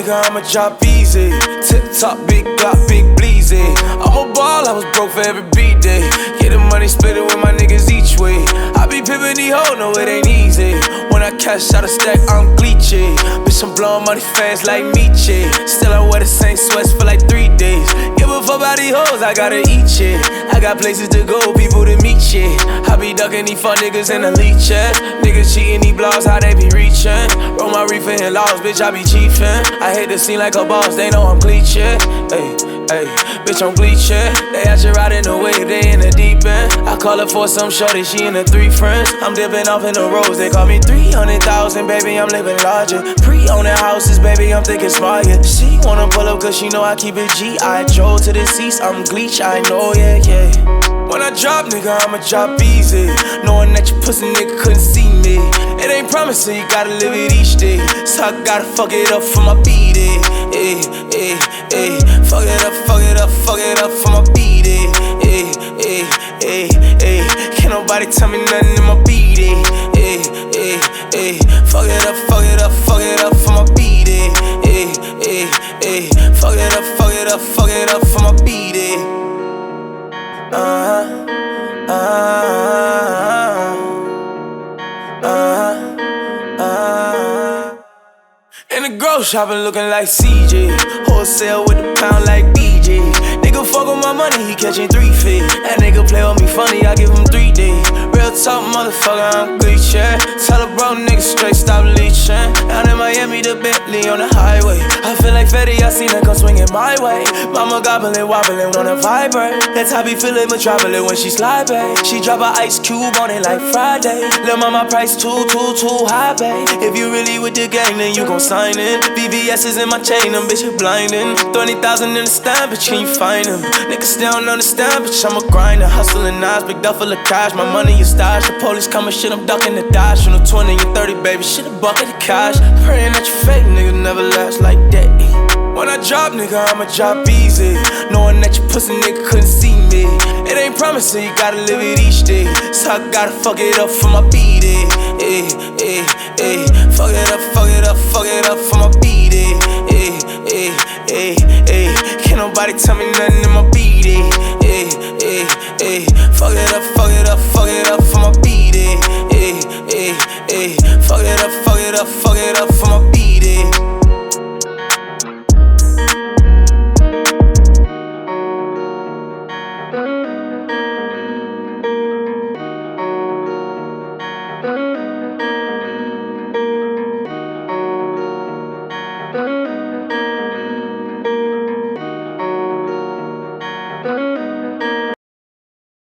nigga, I'ma drop easy. Tip top, big Glock, big bleezy. I'm a ball, I was broke for every beat day. Get the money, split it with my niggas each way. I be pimpin' these hoes, no it ain't easy. When I cash out a stack, I'm glitchy. Bitch, I'm blowin' money fast like Meechie. Still I wear the same sweats for like 3 days. Give a fuck about these hoes, I gotta eat shit. I got places to go, people to meet shit. I be ducking these fuck niggas in the leech check. Niggas cheating these blogs, how they be reaching. Roll my reefer in laws, bitch, I be chiefin'. I hate the scene like a boss, they know I'm cliche. Ayy, bitch, I'm bleaching. They out you riding the wave, they in the deep end. I call her for some shorty, she in the 3 friends. I'm dipping off in the roads, they call me 300,000, baby, I'm living larger. Pre-owning houses, baby, I'm thinking smart, yeah. She wanna pull up cause she know I keep it G.I. Joe to the seats, I'm Gleech, I know, yeah. When I drop, nigga, I'ma drop easy. Knowing that your pussy nigga couldn't see me. It ain't promising, you gotta live it each day. So I gotta fuck it up for my beat, Fuck it up, fuck it up, fuck it up for my beat, Can't nobody tell me nothing in my beat, Fuck it up, fuck it up, fuck it up for my beat, Fuck it up, fuck it up, fuck it up for my beat, In the grocery shop, I'm looking like CJ. Wholesale with the pound like BJ. Nigga fuck with my money, he catching 3 feet. That nigga play with me funny, I give him 3 days. Real talk, motherfucker, I'm glitchin'. Tell a bro nigga straight, stop leechin'. Down in Miami, the Bentley on the highway. I feel like Fetty, I seen her come swinging my way. Mama gobbling, wobbling on a vibrate. That's how I be feeling metropolis when she slide back. She drop a ice cube on it like Friday. Lil' mama price too high, babe. If you really with the gang, then you gon' sign in. VVS is in my chain, them bitches blindin'. 20,000 in the stand, bitch, can you find them? Niggas still don't understand, bitch, I'm a grinder. Hustlin' knives, big duffel of cash. My money is stash. The police coming, shit, I'm ducking the dash. From the 20 and 30, baby, shit, a bucket of cash. Praying that you fake, nigga, never last like that. When I drop, nigga, I'ma drop easy. Knowing that your pussy nigga couldn't see me. It ain't promising, you gotta live it each day. So I gotta fuck it up for my beat, Fuck it up, fuck it up, fuck it up for my beat, Can't nobody tell me nothing in my beat, Fuck it up, fuck it up, fuck it up for my beat.